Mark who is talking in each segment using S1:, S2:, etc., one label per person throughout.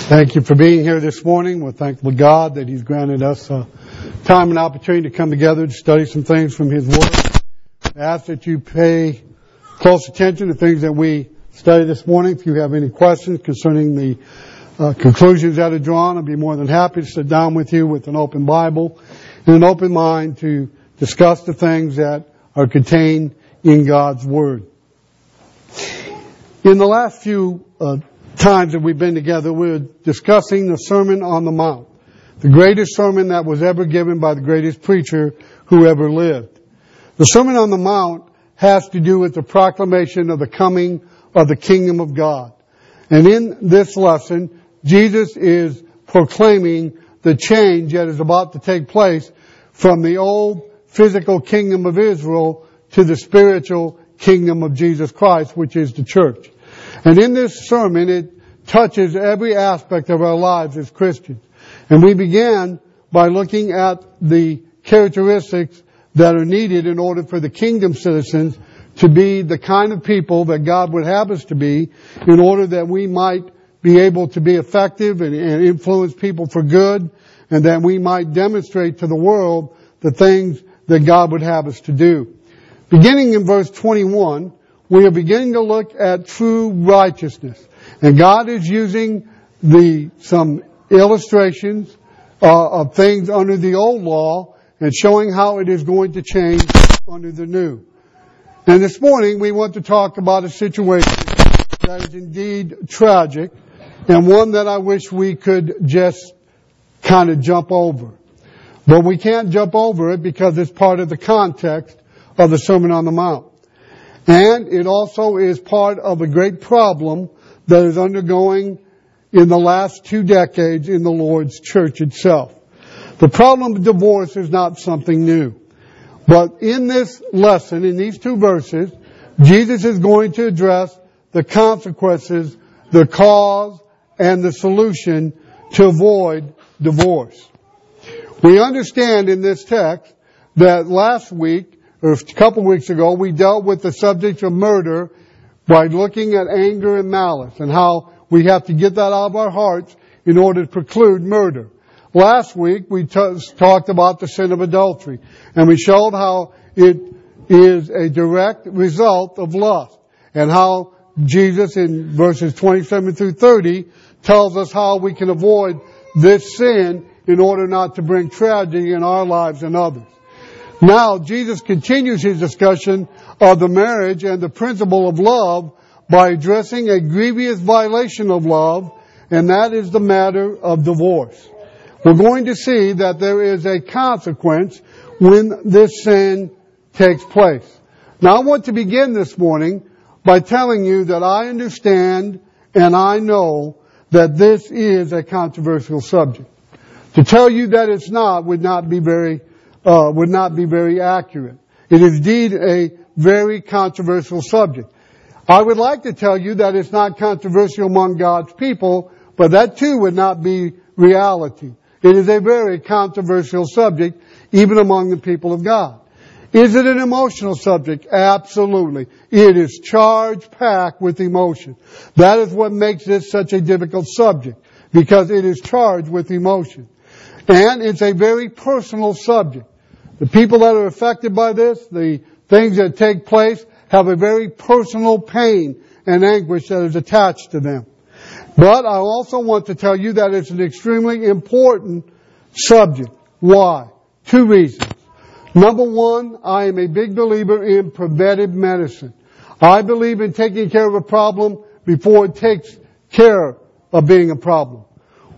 S1: Thank you for being here this morning. We're thankful to God that He's granted us time and opportunity to come together to study some things from His Word. I ask that you pay close attention to things that we study this morning. If you have any questions concerning the conclusions that are drawn, I'd be more than happy to sit down with you with an open Bible and an open mind to discuss the things that are contained in God's Word. In the last few times that we've been together, we're discussing the Sermon on the Mount, the greatest sermon that was ever given by the greatest preacher who ever lived. The Sermon on the Mount has to do with the proclamation of the coming of the kingdom of God. And in this lesson, Jesus is proclaiming the change that is about to take place from the old physical kingdom of Israel to the spiritual kingdom of Jesus Christ, which is the church. And in this sermon, it touches every aspect of our lives as Christians. And we began by looking at the characteristics that are needed in order for the kingdom citizens to be the kind of people that God would have us to be, in order that we might be able to be effective and influence people for good, and that we might demonstrate to the world the things that God would have us to do. Beginning in verse 21, we are beginning to look at true righteousness. And God is using some illustrations of things under the old law and showing how it is going to change under the new. And this morning we want to talk about a situation that is indeed tragic, and one that I wish we could just kind of jump over. But we can't jump over it because it's part of the context of the Sermon on the Mount. And it also is part of a great problem that is undergoing in the last 2 decades in the Lord's church itself. The problem of divorce is not something new. But in this lesson, in these 2 verses, Jesus is going to address the consequences, the cause, and the solution to avoid divorce. We understand in this text that last week, or a couple of weeks ago, we dealt with the subject of murder by looking at anger and malice and how we have to get that out of our hearts in order to preclude murder. Last week, we talked about the sin of adultery, and we showed how it is a direct result of lust, and how Jesus in verses 27 through 30 tells us how we can avoid this sin in order not to bring tragedy in our lives and others. Now, Jesus continues His discussion of the marriage and the principle of love by addressing a grievous violation of love, and that is the matter of divorce. We're going to see that there is a consequence when this sin takes place. Now, I want to begin this morning by telling you that I understand and I know that this is a controversial subject. To tell you that it's not would not be very accurate. It is indeed a very controversial subject. I would like to tell you that it's not controversial among God's people, but that too would not be reality. It is a very controversial subject, even among the people of God. Is it an emotional subject? Absolutely. It is charged-packed with emotion. That is what makes this such a difficult subject, because it is charged with emotion. And it's a very personal subject. The people that are affected by this, the things that take place, have a very personal pain and anguish that is attached to them. But I also want to tell you that it's an extremely important subject. Why? 2 reasons. Number 1, I am a big believer in preventive medicine. I believe in taking care of a problem before it takes care of being a problem.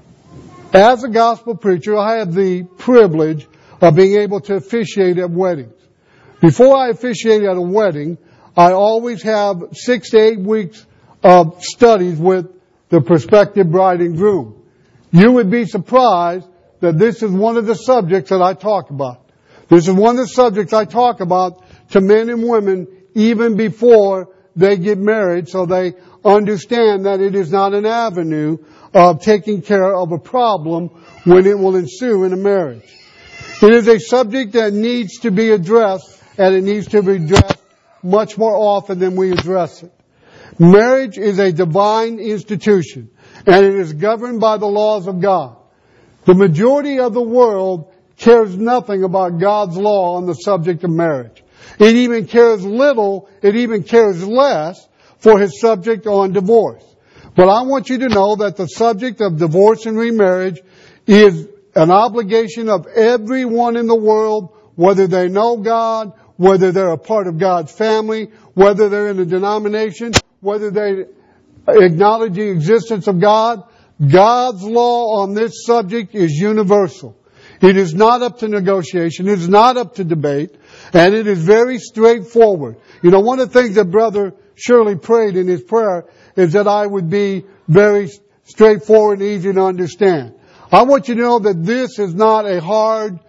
S1: As a gospel preacher, I have the privilege of being able to officiate at weddings. Before I officiate at a wedding, I always have 6 to 8 weeks of studies with the prospective bride and groom. You would be surprised that this is one of the subjects that I talk about. This is one of the subjects I talk about to men and women even before they get married, so they understand that it is not an avenue of taking care of a problem when it will ensue in a marriage. It is a subject that needs to be addressed, and it needs to be addressed much more often than we address it. Marriage is a divine institution. and it is governed by the laws of God. The majority of the world cares nothing about God's law on the subject of marriage. It even cares little, it even cares less for His subject on divorce. But I want you to know that the subject of divorce and remarriage is an obligation of everyone in the world, whether they know God, whether they're a part of God's family, whether they're in a denomination, whether they acknowledge the existence of God. God's law on this subject is universal. It is not up to negotiation. It is not up to debate. And it is very straightforward. You know, one of the things that Brother Shirley prayed in his prayer is that I would be very straightforward and easy to understand. I want you to know that this is not a hard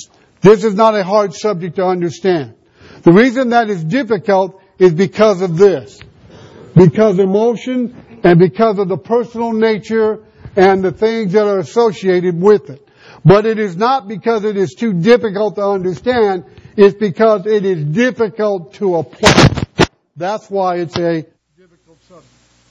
S1: subject to understand. The reason that is difficult is because of this. Because emotion and because of the personal nature and the things that are associated with it. But it is not because it is too difficult to understand, it's because it is difficult to apply. That's why it's a difficult subject.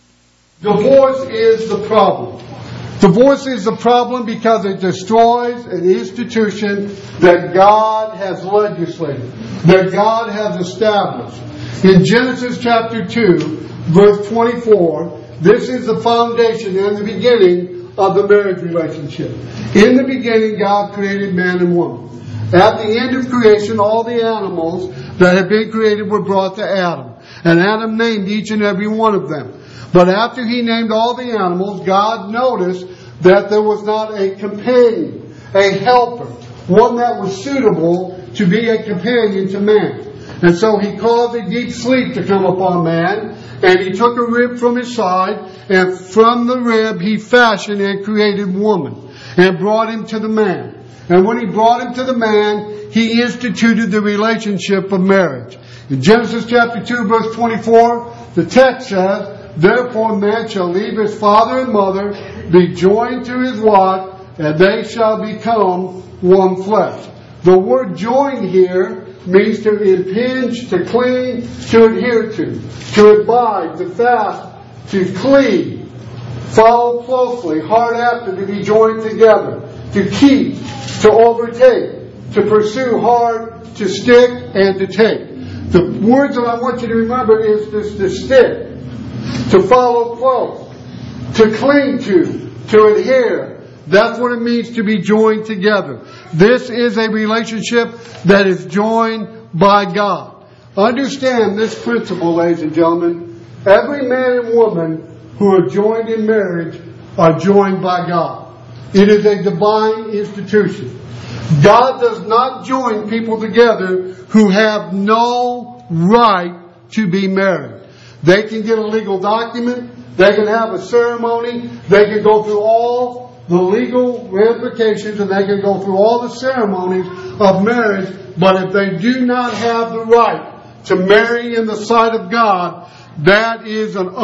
S1: Divorce is the problem. Divorce is the problem because it destroys an institution that God has legislated, that God has established. In Genesis chapter 2, verse 24, this is the foundation and the beginning of the marriage relationship. In the beginning, God created man and woman. At the end of creation, all the animals that had been created were brought to Adam. And Adam named each and every one of them. But after he named all the animals, God noticed that there was not a companion, a helper, one that was suitable to be a companion to man. And so He caused a deep sleep to come upon man, and He took a rib from his side, and from the rib He fashioned and created woman, and brought him to the man. And when He brought him to the man, He instituted the relationship of marriage. In Genesis chapter 2, verse 24, the text says, "Therefore man shall leave his father and mother, be joined to his wife, and they shall become one flesh." The word join here means to impinge, to cling, to adhere to abide, to fast, to cleave, follow closely, hard after, to be joined together, to keep, to overtake, to pursue hard, to stick, and to take. The words that I want you to remember is this: to stick, to follow close, to cling to adhere. That's what it means to be joined together. This is a relationship that is joined by God. Understand this principle, ladies and gentlemen. Every man and woman who are joined in marriage are joined by God. It is a divine institution. God does not join people together who have no right to be married. They can get a legal document. They can have a ceremony. They can go through all the legal ramifications, and they can go through all the ceremonies of marriage. But if they do not have the right to marry in the sight of God, that is an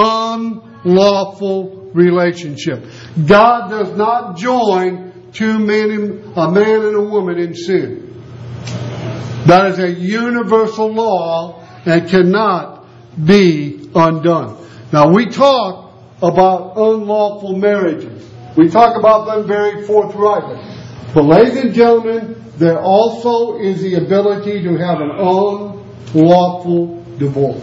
S1: unlawful relationship. God does not join a man and a woman in sin. That is a universal law and cannot be undone. Now, we talk about unlawful marriages. We talk about them very forthrightly. But ladies and gentlemen, there also is the ability to have an unlawful divorce.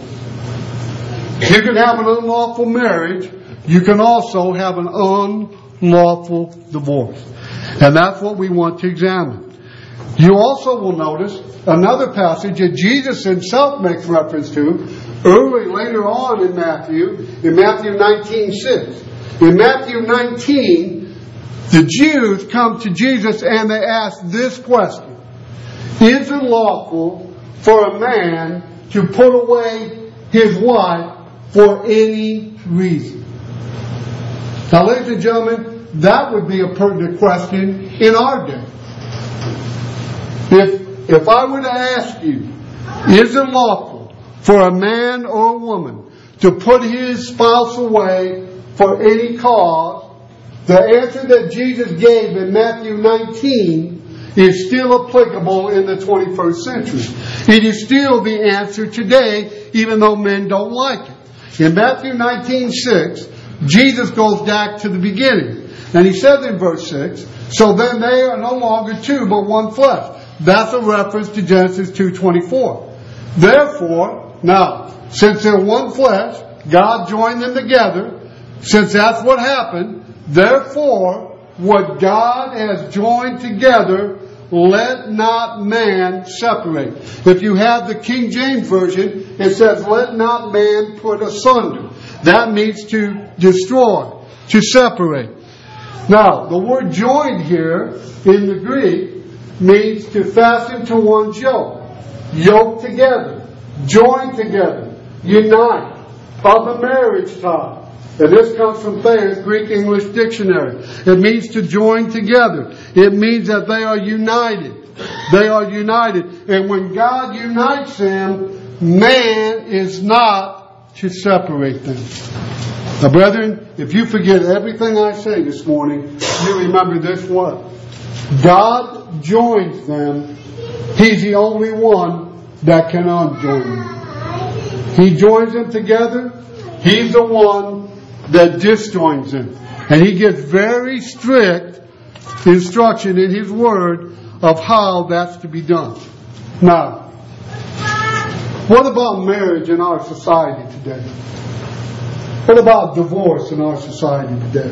S1: You can have an unlawful marriage. You can also have an unlawful divorce. And that's what we want to examine. You also will notice another passage that Jesus Himself makes reference to later on in Matthew 19:6. In Matthew 19, the Jews come to Jesus and they ask this question: is it lawful for a man to put away his wife for any reason? Now, ladies and gentlemen, that would be a pertinent question in our day. If I were to ask you, is it lawful for a man or a woman to put his spouse away for any cause, the answer that Jesus gave in Matthew 19 is still applicable in the 21st century. It is still the answer today, even though men don't like it. In Matthew 19:6, Jesus goes back to the beginning. And he says in verse 6, so then they are no longer two, but one flesh. That's a reference to Genesis 2:24. Therefore, now, since they're one flesh, God joined them together. Since that's what happened, therefore, what God has joined together, let not man separate. If you have the King James Version, it says, let not man put asunder. That means to destroy, to separate. Now, the word joined here in the Greek means to fasten to one's yoke. Yoke together. Join together. Unite. Of a marriage tie. And this comes from Thayer's Greek-English Dictionary. It means to join together. It means that they are united. They are united. And when God unites them, man is not to separate them. Now, brethren, if you forget everything I say this morning, you remember this one. God joins them. He's the only one that can unjoin them. He joins them together. He's the one that disjoins them. And He gives very strict instruction in His Word of how that's to be done. Now, what about marriage in our society today? What about divorce in our society today?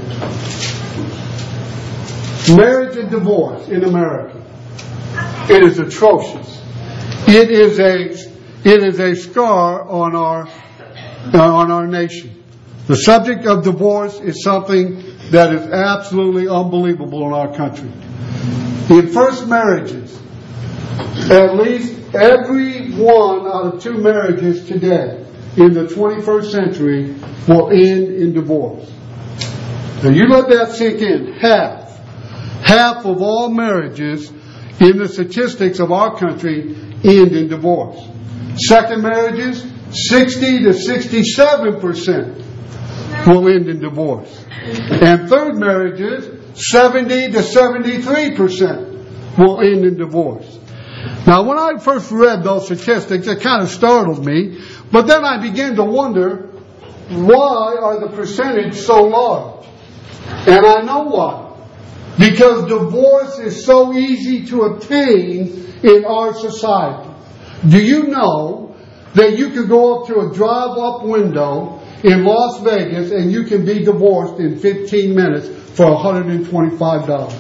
S1: Marriage and divorce in America. It is atrocious. It is a scar on our nation. The subject of divorce is something that is absolutely unbelievable in our country. In first marriages, at least every one out of two marriages today in the 21st century will end in divorce. Now you let that sink in. Half of all marriages in the statistics of our country end in divorce. Second marriages, 60 to 67% will end in divorce. And third marriages, 70 to 73% will end in divorce. Now, when I first read those statistics, it kind of startled me. But then I began to wonder, why are the percentage so large? And I know why. Because divorce is so easy to obtain in our society. Do you know that you can go up to a drive-up window in Las Vegas and you can be divorced in 15 minutes for $125?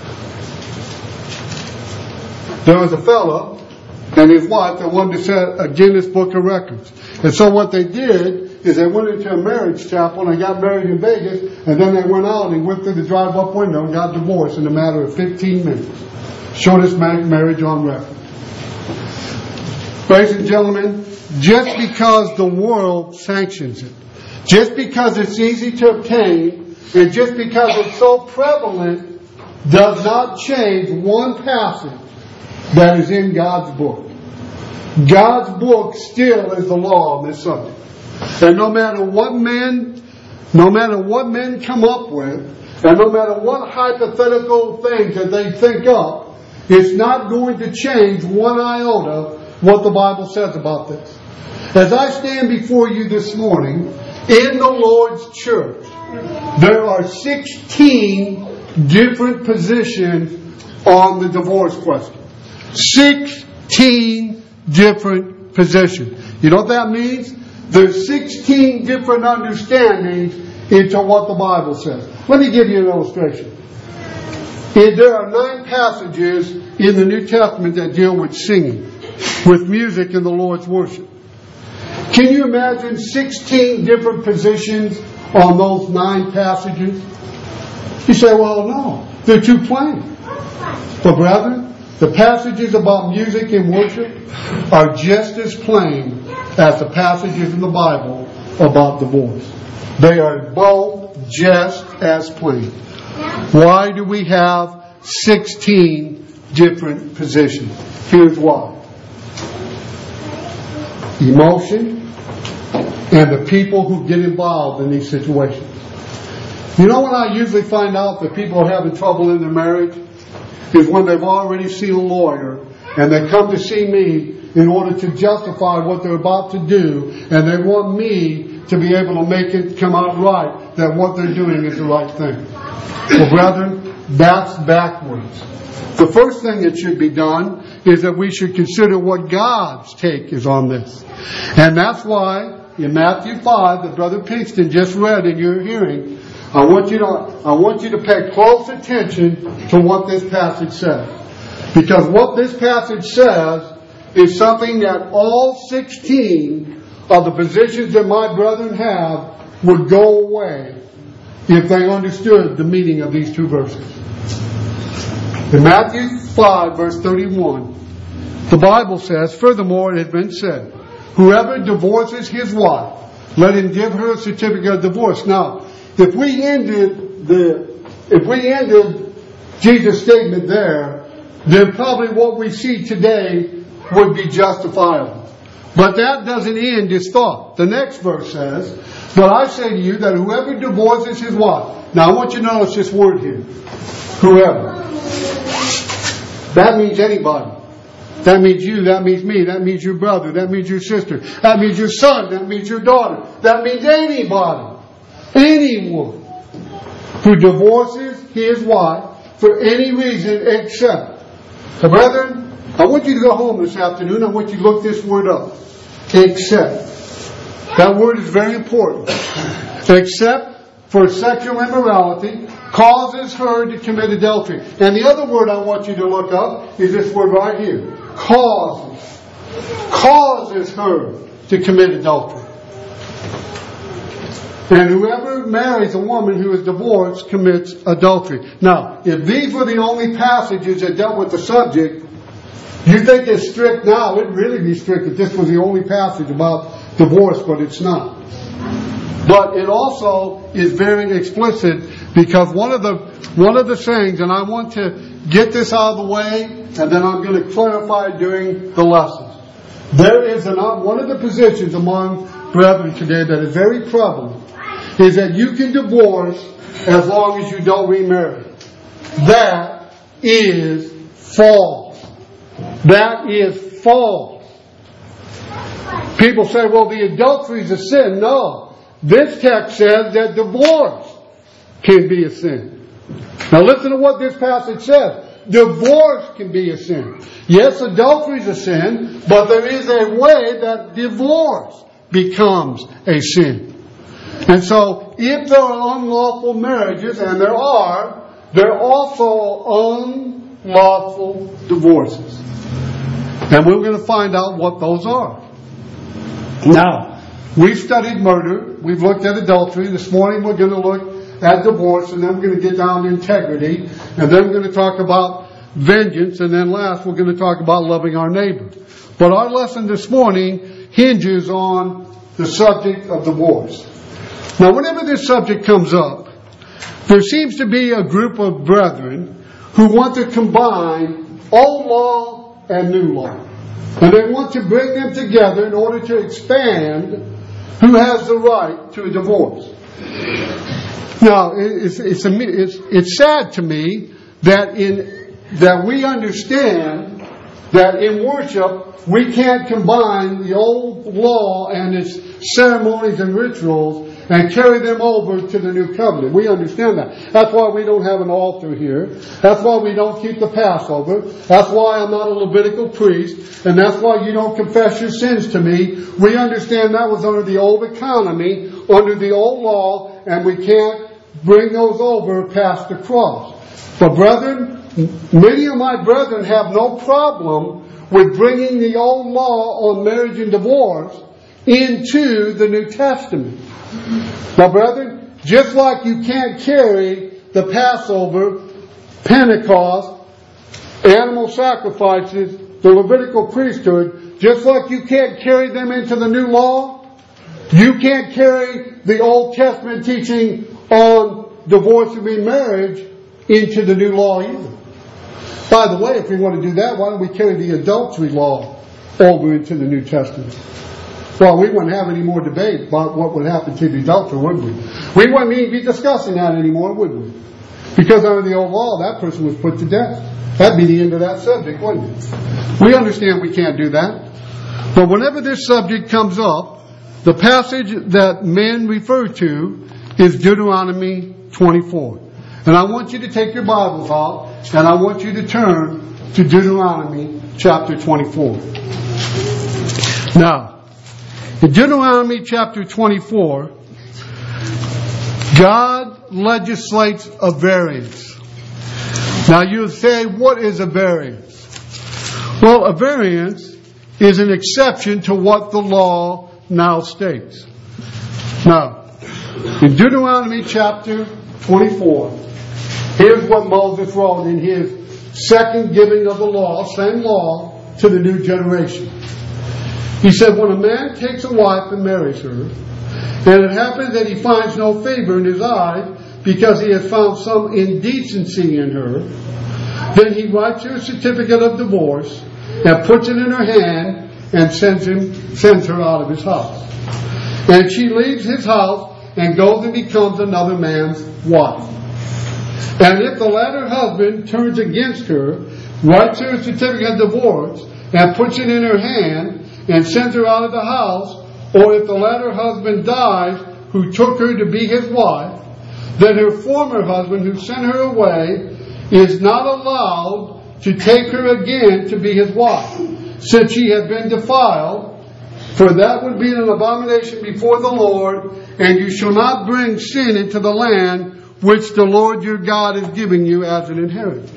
S1: There was a fellow and his wife that wanted to set a Guinness Book of Records. And so what they did is they went into a marriage chapel and they got married in Vegas, and then they went out and went through the drive-up window and got divorced in a matter of 15 minutes. Shortest marriage on record. Ladies and gentlemen, just because the world sanctions it, just because it's easy to obtain, and just because it's so prevalent, does not change one passage that is in God's book. God's book still is the law on this subject. And no matter what men come up with, and no matter what hypothetical things that they think up, it's not going to change one iota what the Bible says about this. As I stand before you this morning, in the Lord's church, there are 16 different positions on the divorce question. 16 different positions. You know what that means? There's 16 different understandings into what the Bible says. Let me give you an illustration. There are 9 passages in the New Testament that deal with singing, with music in the Lord's worship. Can you imagine 16 different positions on those 9 passages? You say, well, no, they're too plain. But brethren, the passages about music and worship are just as plain as the passages in the Bible about divorce. They are both just as plain. Why do we have 16 different positions? Here's why. Emotion and the people who get involved in these situations. You know when I usually find out that people are having trouble in their marriage? Is when they've already seen a lawyer and they come to see me in order to justify what they're about to do, and they want me to be able to make it come out right, that what they're doing is the right thing. Well, brethren, that's backwards. The first thing that should be done is that we should consider what God's take is on this. And that's why in Matthew 5 that Brother Pinkston just read in your hearing, I want you to pay close attention to what this passage says. Because what this passage says is something that all 16 of the positions that my brethren have would go away if they understood the meaning of these two verses. In Matthew 5, verse 31, the Bible says, "Furthermore, it has been said, whoever divorces his wife, let him give her a certificate of divorce." Now, if we ended Jesus' statement there, then probably what we see today would be justifiable. But that doesn't end his thought. The next verse says, "But I say to you that whoever divorces his wife." Now I want you to notice this word here. Whoever. That means anybody. That means you, that means me, that means your brother, that means your sister, that means your son, that means your daughter. That means anybody. Anyone who divorces his wife for any reason except. So brethren, I want you to go home this afternoon. I want you to look this word up. Except. That word is very important. Except for sexual immorality causes her to commit adultery. And the other word I want you to look up is this word right here. Causes. Causes her to commit adultery. And whoever marries a woman who is divorced commits adultery. Now, if these were the only passages that dealt with the subject, you think it's strict now. It'd really be strict if this was the only passage about divorce, but it's not. But it also is very explicit, because one of the sayings, and I want to get this out of the way, and then I'm going to clarify during the lessons. There is one of the positions among brethren today that is very prevalent, is that you can divorce as long as you don't remarry. That is false. That is false. People say, well, the adultery is a sin. No. This text says that divorce can be a sin. Now listen to what this passage says. Divorce can be a sin. Yes, adultery is a sin, but there is a way that divorce becomes a sin. And so, if there are unlawful marriages, and there are also unlawful divorces. And we're going to find out what those are. Now, we've studied murder. We've looked at adultery. This morning we're going to look at divorce, and then we're going to get down to integrity, and then we're going to talk about vengeance, and then last we're going to talk about loving our neighbor. But our lesson this morning hinges on the subject of divorce. Now, whenever this subject comes up, there seems to be a group of brethren who want to combine old law and new law. And they want to bring them together in order to expand who has the right to a divorce. Now, it's sad to me that we understand that in worship we can't combine the old law and its ceremonies and rituals and carry them over to the new covenant. We understand that. That's why we don't have an altar here. That's why we don't keep the Passover. That's why I'm not a Levitical priest. And that's why you don't confess your sins to me. We understand that was under the old economy, under the old law, and we can't bring those over past the cross. But brethren, many of my brethren have no problem with bringing the old law on marriage and divorce into the New Testament. Now, brethren, just like you can't carry the Passover, Pentecost, animal sacrifices, the Levitical priesthood, just like you can't carry them into the new law, you can't carry the Old Testament teaching on divorce and remarriage into the new law either. By the way, if we want to do that, why don't we carry the adultery law over into the New Testament? Well, we wouldn't have any more debate about what would happen to the adulterer, would we? We wouldn't even be discussing that anymore, would we? Because under the old law, that person was put to death. That'd be the end of that subject, wouldn't it? We understand we can't do that. But whenever this subject comes up, the passage that men refer to is Deuteronomy 24. And I want you to take your Bibles out, and I want you to turn to Deuteronomy chapter 24. Now, in Deuteronomy chapter 24, God legislates a variance. Now you'll say, what is a variance? Well, a variance is an exception to what the law now states. Now, in Deuteronomy chapter 24, here's what Moses wrote in his second giving of the law, same law, to the new generation. He said, when a man takes a wife and marries her, and it happens that he finds no favor in his eyes because he has found some indecency in her, then he writes her a certificate of divorce and puts it in her hand and sends her out of his house. And she leaves his house and goes and becomes another man's wife. And if the latter husband turns against her, writes her a certificate of divorce and puts it in her hand and sends her out of the house, or if the latter husband dies who took her to be his wife, then her former husband who sent her away is not allowed to take her again to be his wife, since she had been defiled, for that would be an abomination before the Lord, and you shall not bring sin into the land which the Lord your God is giving you as an inheritance.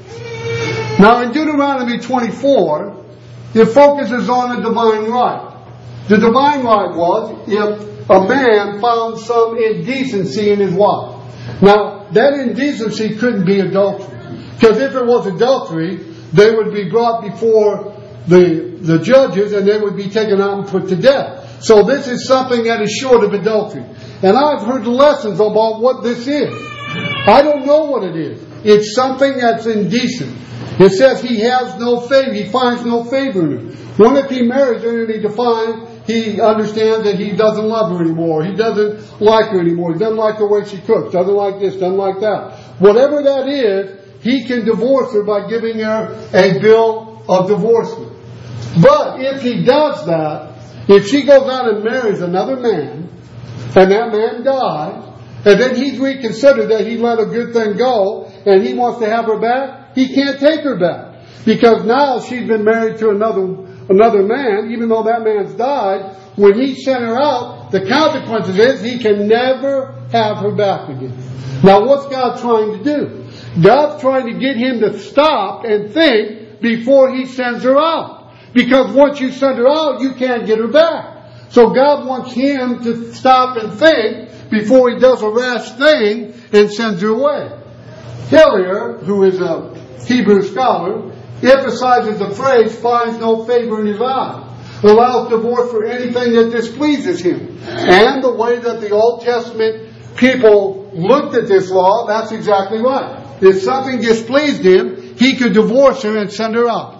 S1: Now in Deuteronomy 24, it focuses on a divine right. The divine right was if a man found some indecency in his wife. Now, that indecency couldn't be adultery. Because if it was adultery, they would be brought before the judges and they would be taken out and put to death. So this is something that is short of adultery. And I've heard lessons about what this is. I don't know what it is. It's something that's indecent. It says he has no favor. He finds no favor in her. What if he marries her and he understands that he doesn't love her anymore. He doesn't like her anymore. He doesn't like the way she cooks. Doesn't like this, doesn't like that. Whatever that is, he can divorce her by giving her a bill of divorcement. But if he does that, if she goes out and marries another man, and that man dies, and then he's reconsidered that he let a good thing go, and he wants to have her back, he can't take her back. Because now she's been married to another man, even though that man's died. When he sent her out, the consequences is he can never have her back again. Now what's God trying to do? God's trying to get him to stop and think before he sends her out. Because once you send her out, you can't get her back. So God wants him to stop and think before he does a rash thing and sends her away. Hillier, who is a Hebrew scholar, emphasizes the phrase, finds no favor in his eyes, allows divorce for anything that displeases him. And the way that the Old Testament people looked at this law, that's exactly right. If something displeased him, he could divorce her and send her out.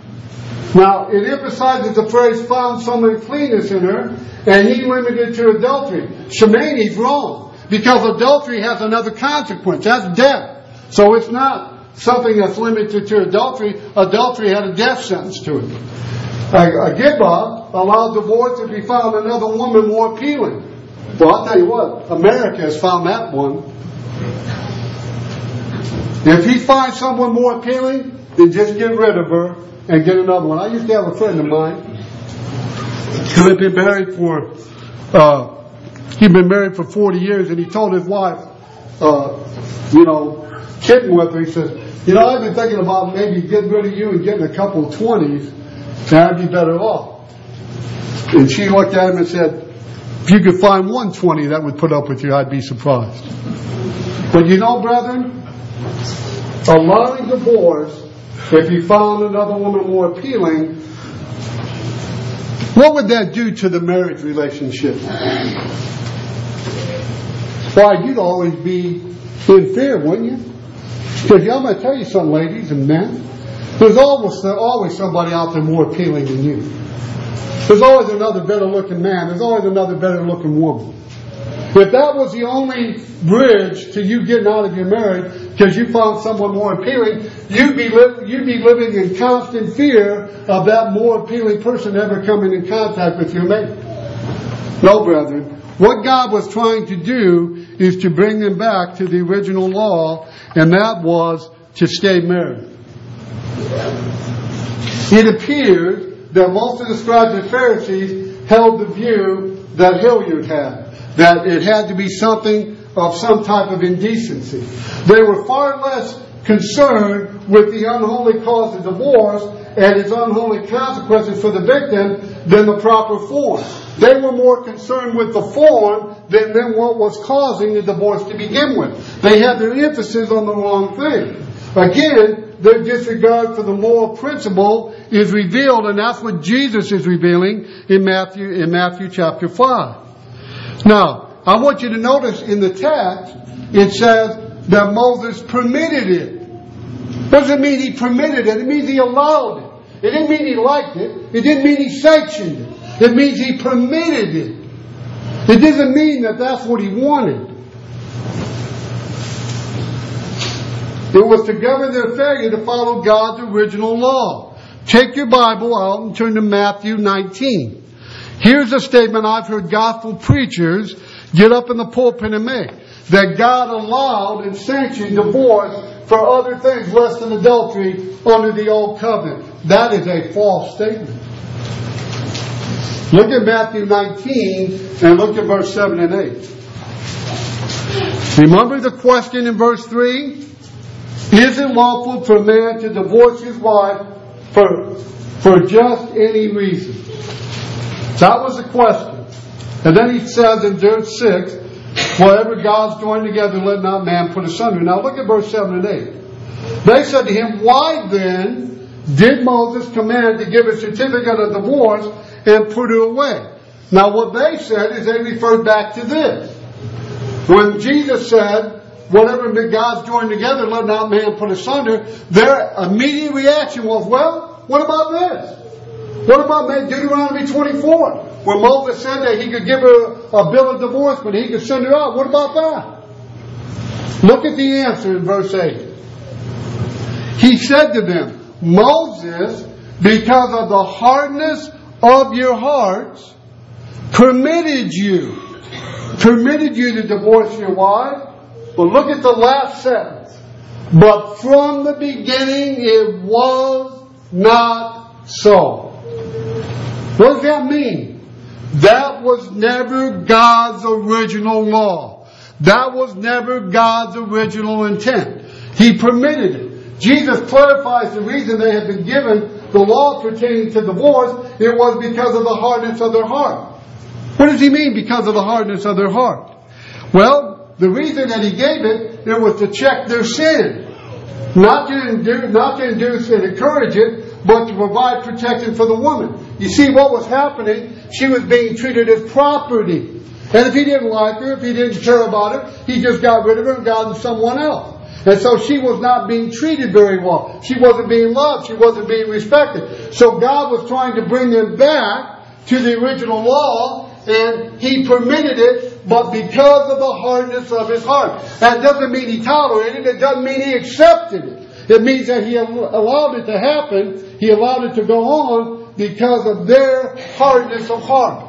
S1: Now, it emphasizes the phrase, found some uncleanness in her, and he limited to adultery. Shemaine's wrong, because adultery has another consequence. That's death. So it's not something that's limited to adultery. Adultery had a death sentence to it. A Gibeah allowed divorce if he found another woman more appealing. Well, I'll tell you what, America has found that one. If he finds someone more appealing, then just get rid of her and get another one. I used to have a friend of mine who had been married for 40 years, and he told his wife, kidding with her, he says, I've been thinking about maybe getting rid of you and getting a couple of 20s, and I'd be better off. And she looked at him and said, if you could find 120 that would put up with you, I'd be surprised. But brethren, allowing divorce, if you found another woman more appealing, what would that do to the marriage relationship? Why, you'd always be in fear, wouldn't you? Because I'm going to tell you something, ladies and men. There's always somebody out there more appealing than you. There's always another better looking man. There's always another better looking woman. If that was the only bridge to you getting out of your marriage because you found someone more appealing, you'd be living in constant fear of that more appealing person ever coming in contact with your mate. No, brethren. What God was trying to do is to bring them back to the original law, and that was to stay married. It appears that most of the scribes and Pharisees held the view that Hilliard had, that it had to be something of some type of indecency. They were far less concerned with the unholy cause of divorce and its unholy consequences for the victim than the proper form. They were more concerned with the form than what was causing the divorce to begin with. They had their emphasis on the wrong thing. Again, their disregard for the moral principle is revealed, and that's what Jesus is revealing in Matthew chapter 5. Now, I want you to notice in the text, it says that Moses permitted it. What does it mean he permitted it? It means he allowed it. It didn't mean he liked it. It didn't mean he sanctioned it. It means he permitted it. It doesn't mean that that's what he wanted. It was to govern their failure to follow God's original law. Take your Bible out and turn to Matthew 19. Here's a statement I've heard gospel preachers get up in the pulpit and make. That God allowed and sanctioned divorce for other things less than adultery under the old covenant. That is a false statement. Look at Matthew 19 and look at verse 7 and 8. Remember the question in verse 3? Is it lawful for a man to divorce his wife for just any reason? That was the question. And then he says in verse 6, whatever God's joined together, let not man put asunder. Now look at verse 7 and 8. They said to him, why then did Moses command to give a certificate of divorce and put her away? Now what they said is they referred back to this. When Jesus said, whatever God's joined together, let not man put asunder, their immediate reaction was, well, what about this? What about Deuteronomy 24? Where Moses said that he could give her a bill of divorce, but he could send her out. What about that? Look at the answer in verse 8. He said to them, Moses, because of the hardness of your hearts, permitted you to divorce your wife. But look at the last sentence. But from the beginning it was not so. What does that mean? That was never God's original law. That was never God's original intent. He permitted it. Jesus clarifies the reason they had been given the law pertaining to divorce. It was because of the hardness of their heart. What does he mean, because of the hardness of their heart? Well, the reason that he gave it was to check their sin. Not to induce and encourage it, but to provide protection for the woman. You see what was happening? She was being treated as property. And if he didn't like her, if he didn't care about her, he just got rid of her and got someone else. And so she was not being treated very well. She wasn't being loved. She wasn't being respected. So God was trying to bring them back to the original law, and He permitted it, but because of the hardness of His heart. That doesn't mean He tolerated it. It doesn't mean He accepted it. It means that He allowed it to happen. He allowed it to go on because of their hardness of heart.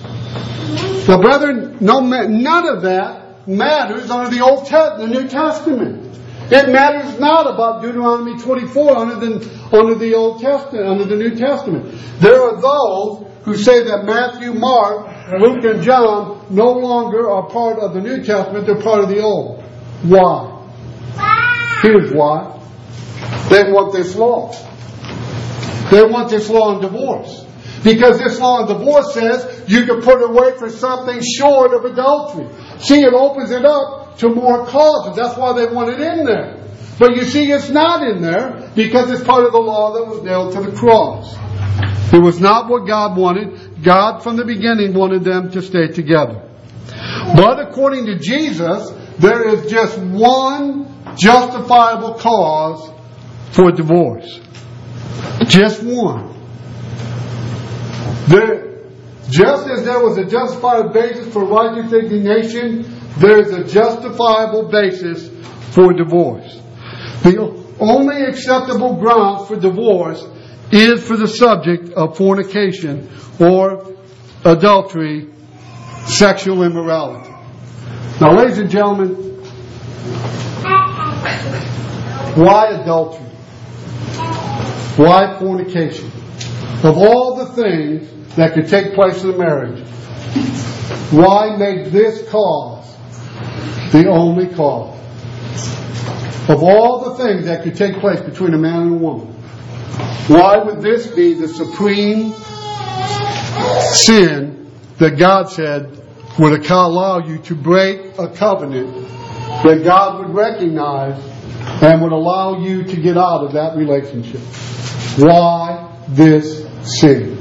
S1: Now, brethren, none of that matters under the New Testament. It matters not about Deuteronomy 24 under the Old Testament, under the New Testament. There are those who say that Matthew, Mark, Luke, and John no longer are part of the New Testament, they're part of the Old. Why? Here's why. They want this law. They want this law on divorce. Because this law on divorce says you can put away for something short of adultery. See, it opens it up to more causes. That's why they want it in there. But you see, it's not in there because it's part of the law that was nailed to the cross. It was not what God wanted. God from the beginning wanted them to stay together. But according to Jesus, there is just one justifiable cause for divorce. Just one. Just as there was a justified basis for righteous indignation, there is a justifiable basis for divorce. The only acceptable grounds for divorce is for the subject of fornication or adultery, sexual immorality. Now, ladies and gentlemen, why adultery? Why fornication? Of all the things that could take place in a marriage, why make this cause the only cause? Of all the things that could take place between a man and a woman, why would this be the supreme sin that God said would allow you to break a covenant that God would recognize and would allow you to get out of that relationship? Why this sin?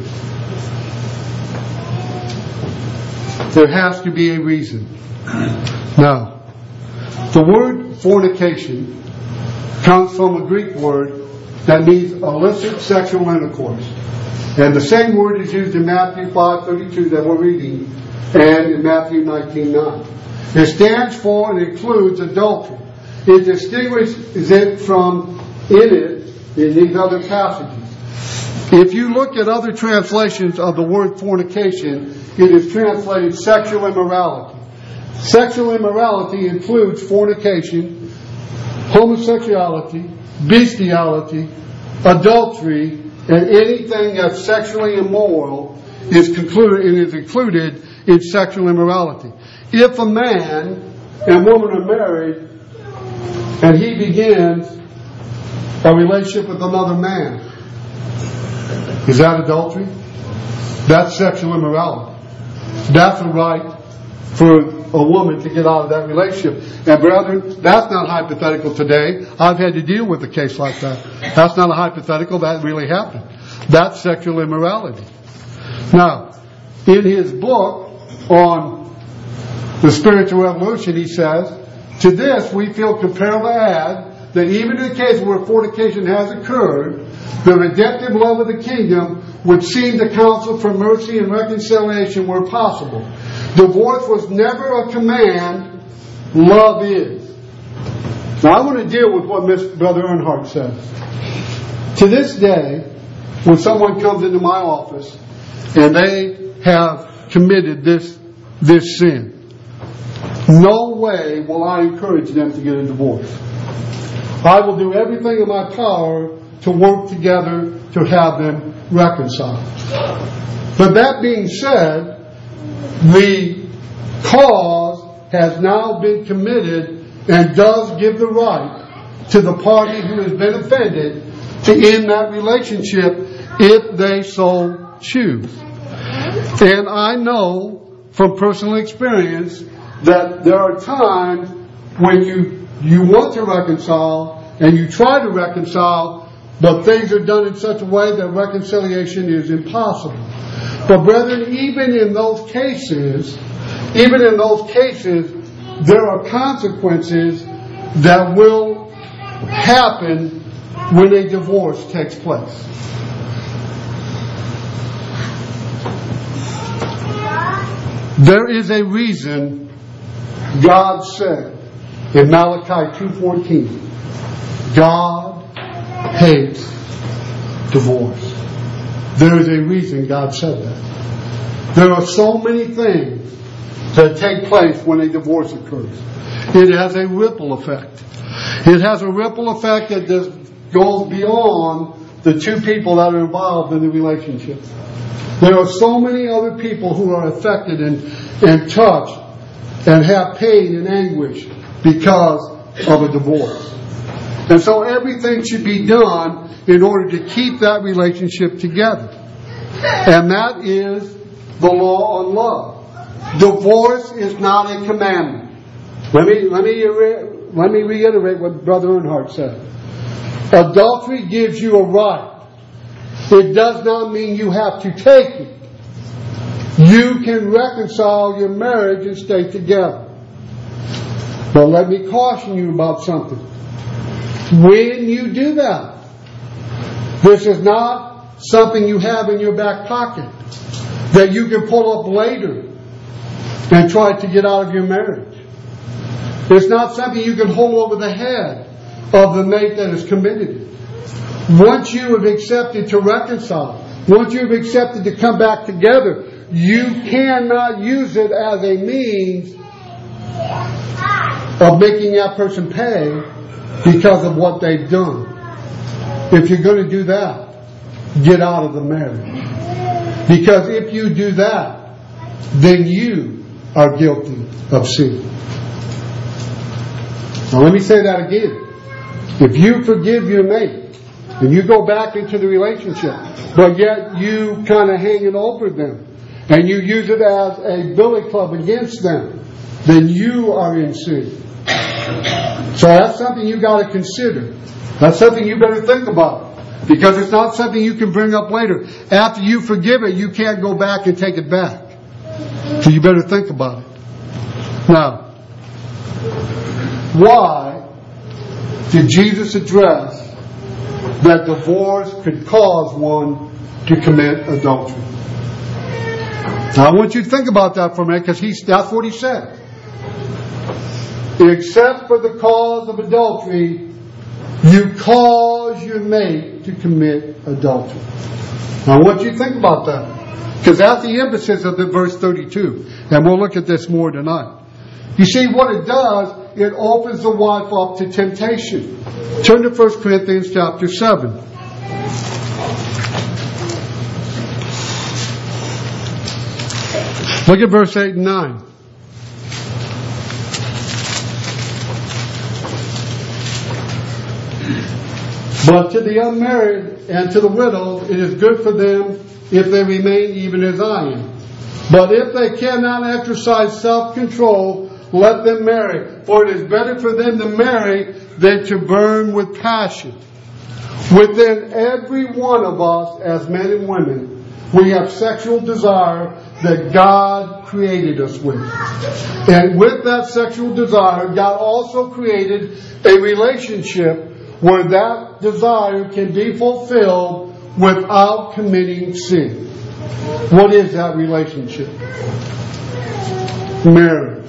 S1: There has to be a reason. Now, the word fornication comes from a Greek word that means illicit sexual intercourse. And the same word is used in Matthew 5:32 that we're reading and in Matthew 19:9. It stands for and includes adultery. It distinguishes it from in these other passages. If you look at other translations of the word fornication, it is translated sexual immorality. Sexual immorality includes fornication, homosexuality, bestiality, adultery, and anything that's sexually immoral is included in sexual immorality. If a man and woman are married and he begins a relationship with another man, is that adultery? That's sexual immorality. That's a right for a woman to get out of that relationship. And brethren, that's not hypothetical today. I've had to deal with a case like that. That's not a hypothetical. That really happened. That's sexual immorality. Now, in his book on the spiritual revolution, he says, to this we feel compelled to add that even in the case where fornication has occurred, the redemptive love of the kingdom would seem to counsel for mercy and reconciliation where possible. Divorce was never a command, love is. Now I want to deal with what Brother Earnhardt says. To this day, when someone comes into my office and they have committed this sin, no way will I encourage them to get a divorce. I will do everything in my power to work together to have them reconciled. But that being said, the cause has now been committed and does give the right to the party who has been offended to end that relationship if they so choose. And I know from personal experience that there are times when you want to reconcile and you try to reconcile, but things are done in such a way that reconciliation is impossible. But brethren, even in those cases, there are consequences that will happen when a divorce takes place. There is a reason God said in Malachi 2:14, God hates divorce. There is a reason God said that. There are so many things that take place when a divorce occurs. It has a ripple effect. It has a ripple effect that goes beyond the two people that are involved in the relationship. There are so many other people who are affected and touched and have pain and anguish because of a divorce. And so everything should be done in order to keep that relationship together. And that is the law on love. Divorce is not a commandment. Let me reiterate what Brother Earnhardt said. Adultery gives you a right. It does not mean you have to take it. You can reconcile your marriage and stay together. But let me caution you about something. When you do that, this is not something you have in your back pocket. that you can pull up later and try to get out of your marriage. It's not something you can hold over the head of the mate that has committed it. Once you have accepted to reconcile, once you have accepted to come back together, you cannot use it as a means of making that person pay because of what they've done. If you're going to do that, get out of the marriage. Because if you do that, then you are guilty of sin. Now let me say that again. If you forgive your mate and you go back into the relationship, but yet you kind of hang it over them and you use it as a billy club against them, then you are in sin. So that's something you got to consider. That's something you better think about. Because it's not something you can bring up later. After you forgive it, you can't go back and take it back. So you better think about it. Now, why did Jesus address that divorce could cause one to commit adultery? Now, I want you to think about that for a minute, because that's what he said. Except for the cause of adultery, you cause your mate to commit adultery. Now, I want you to think about that, because that's the emphasis of the verse 32. And we'll look at this more tonight. You see, what it does, it opens the wife up to temptation. Turn to 1 Corinthians chapter 7. Look at verse 8 and 9. But to the unmarried and to the widows it is good for them if they remain even as I am. But if they cannot exercise self-control, let them marry. For it is better for them to marry than to burn with passion. Within every one of us, as men and women, we have sexual desire that God created us with. And with that sexual desire, God also created a relationship where that desire can be fulfilled without committing sin. What is that relationship? Marriage.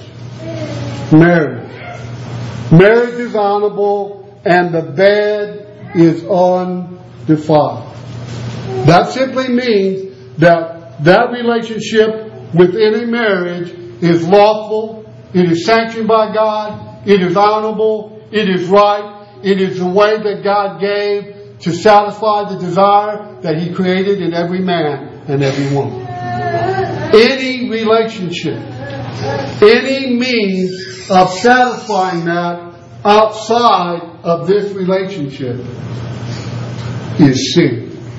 S1: Marriage is honorable and the bed is undefiled. That simply means that relationship within a marriage is lawful, it is sanctioned by God, it is honorable, it is right, it is the way that God gave to satisfy the desire that He created in every man and every woman. Any relationship, any means of satisfying that outside of this relationship is sin.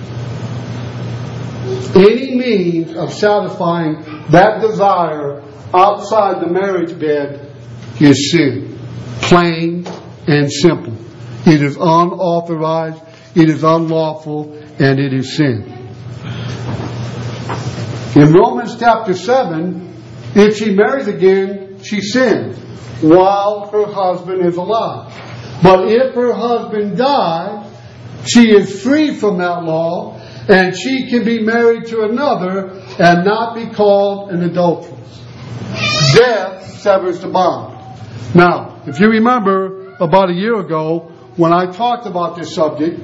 S1: Any means of satisfying that desire outside the marriage bed is sin. Plain and simple. It is unauthorized, it is unlawful, and it is sin. In Romans chapter 7, if she marries again, she sins while her husband is alive. But if her husband dies, she is free from that law, and she can be married to another and not be called an adulteress. Death severs the bond. Now, if you remember about a year ago when I talked about this subject,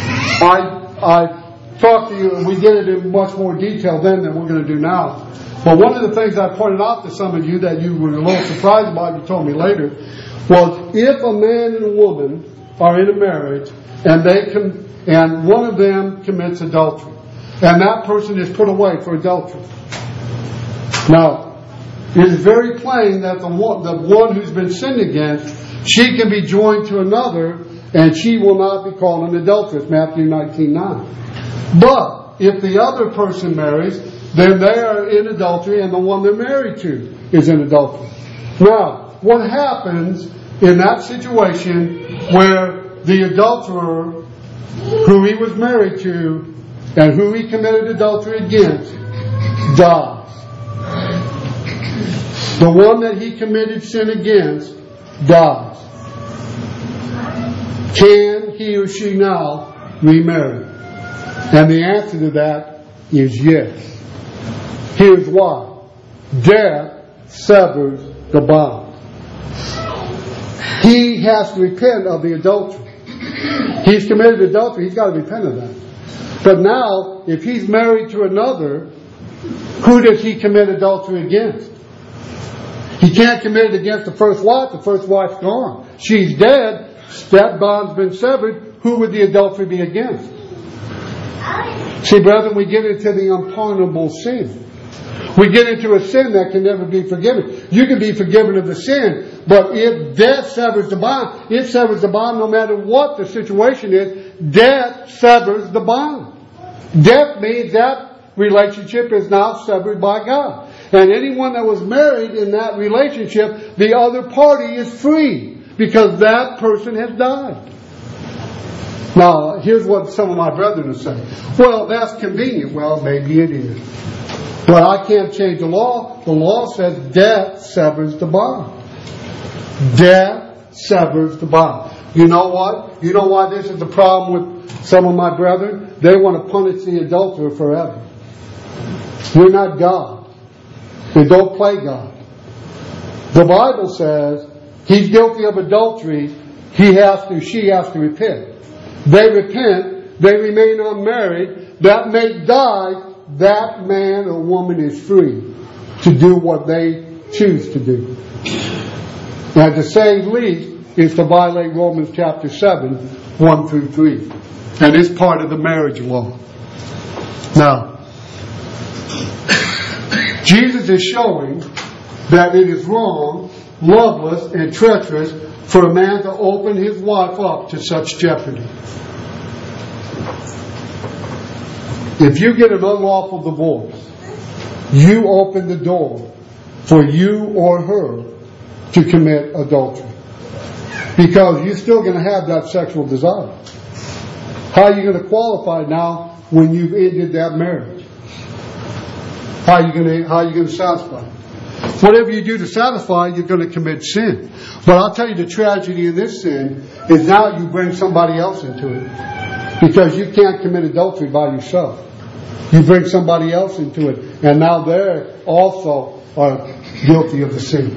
S1: I talked to you, and we did it in much more detail then than we're going to do now. But one of the things I pointed out to some of you that you were a little surprised about, you told me later, was if a man and a woman are in a marriage and one of them commits adultery, and that person is put away for adultery. Now, it is very plain that the one who's been sinned against, she can be joined to another, and she will not be called an adulteress, Matthew 19:9. But if the other person marries, then they are in adultery, and the one they're married to is in adultery. Now, what happens in that situation where the adulterer who he was married to and who he committed adultery against dies? The one that he committed sin against dies. Can he or she now remarry? And the answer to that is yes. Here's why. Death severs the bond. He has to repent of the adultery. He's committed adultery, he's got to repent of that. But now, if he's married to another, who does he commit adultery against? He can't commit it against the first wife. The first wife's gone. She's dead. That bond's been severed. Who would the adultery be against? See, brethren, we get into the unpardonable sin. We get into a sin that can never be forgiven. You can be forgiven of the sin, but if death severs the bond, it severs the bond no matter what the situation is. Death severs the bond. Death means that relationship is now severed by God. And anyone that was married in that relationship, the other party is free because that person has died. Now, here's what some of my brethren will say. Well, that's convenient. Well, maybe it is. But I can't change the law. The law says death severs the bond. Death severs the bond. You know what? You know why this is the problem with some of my brethren? They want to punish the adulterer forever. You're not God. They don't play God. The Bible says he's guilty of adultery. She has to repent. They repent. They remain unmarried. That mate dies. That man or woman is free to do what they choose to do. And to say least is to violate Romans chapter 7, 1 through 3. And it's part of the marriage law. Now, Jesus is showing that it is wrong, loveless, and treacherous for a man to open his wife up to such jeopardy. If you get an unlawful divorce, you open the door for you or her to commit adultery. Because you're still going to have that sexual desire. How are you going to qualify now when you've ended that marriage? How are you going to satisfy? Whatever you do to satisfy, you're going to commit sin. But I'll tell you the tragedy of this sin is now you bring somebody else into it. Because you can't commit adultery by yourself. You bring somebody else into it. And now they also are guilty of the sin.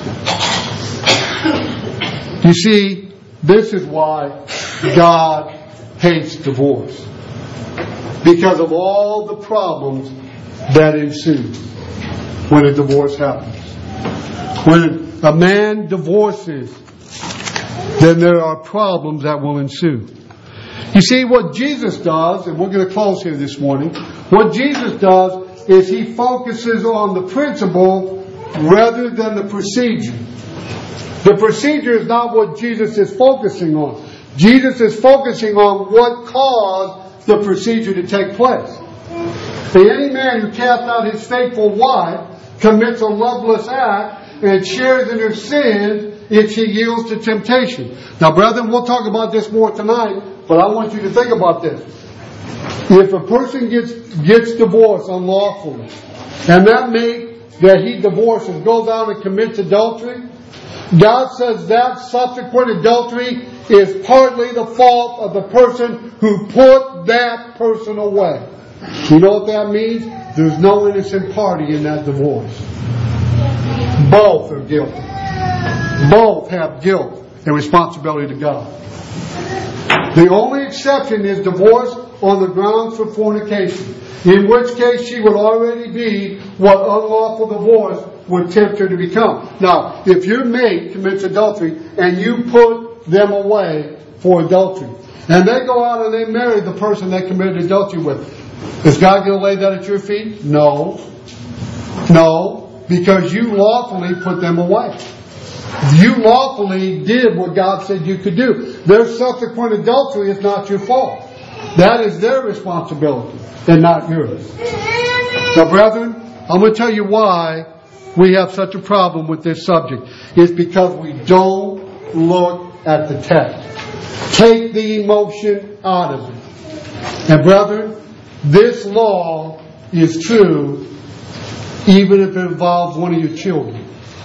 S1: You see, this is why God hates divorce. Because of all the problems that ensue when a divorce happens. When a man divorces, then there are problems that will ensue. You see, what Jesus does, and we're going to close here this morning, what Jesus does is He focuses on the principle rather than the procedure. The procedure is not what Jesus is focusing on. Jesus is focusing on what caused the procedure to take place. See, any man who casts out his faithful wife commits a loveless act and shares in her sins if she yields to temptation. Now, brethren, we'll talk about this more tonight. But I want you to think about this. If a person gets divorced unlawfully, and that mate that he divorces goes out and commits adultery, God says that subsequent adultery is partly the fault of the person who put that person away. You know what that means? There's no innocent party in that divorce. Both are guilty. Both have guilt and responsibility to God. The only exception is divorce on the grounds for fornication, in which case she would already be what unlawful divorce would tempt her to become. Now, if your mate commits adultery and you put them away for adultery, and they go out and they marry the person they committed adultery with, is God going to lay that at your feet? No. No, because you lawfully put them away. You lawfully did what God said you could do. Their subsequent adultery is not your fault. That is their responsibility and not yours. Now, brethren, I'm going to tell you why we have such a problem with this subject. It's because we don't look at the text. Take the emotion out of it. And brethren, this law is true even if it involves one of your children.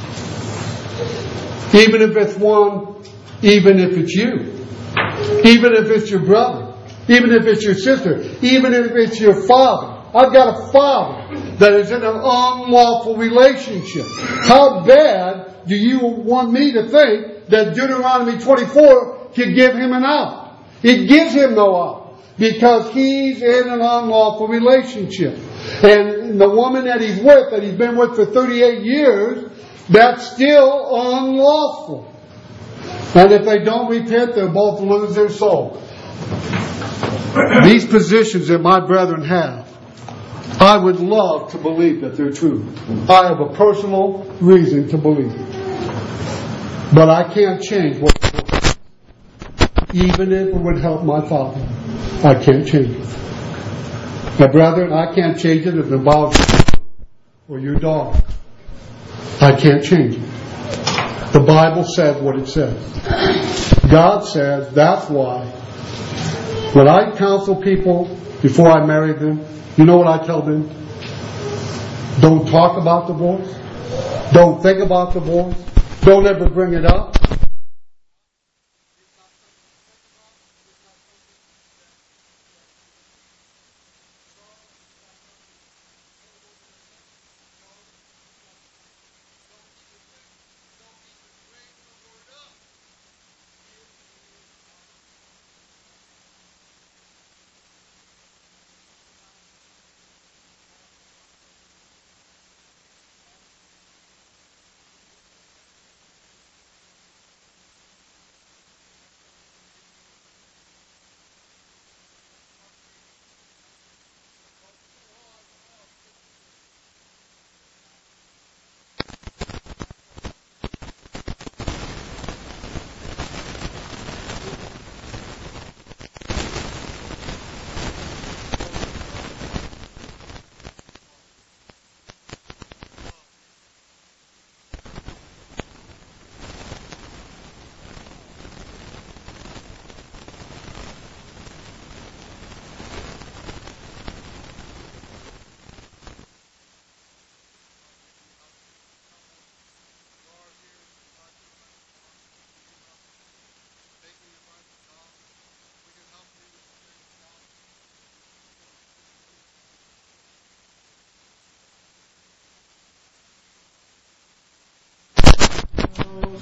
S1: Even if it's one, even if it's you. Even if it's your brother. Even if it's your sister. Even if it's your father. I've got a father that is in an unlawful relationship. How bad do you want me to think that Deuteronomy 24 can give him an out? It gives him no out, because he's in an unlawful relationship. And the woman that he's with, that he's been with for 38 years, that's still unlawful. And if they don't repent, they'll both lose their soul. These positions that my brethren have, I would love to believe that they're true. I have a personal reason to believe it. But I can't change what it is. Even if it would help my father, I can't change it. My brethren, I can't change it if it involves you or your daughter. I can't change it. The Bible says what it says. God says, that's why when I counsel people before I marry them, you know what I tell them? Don't talk about divorce. Don't think about divorce. Don't ever bring it up.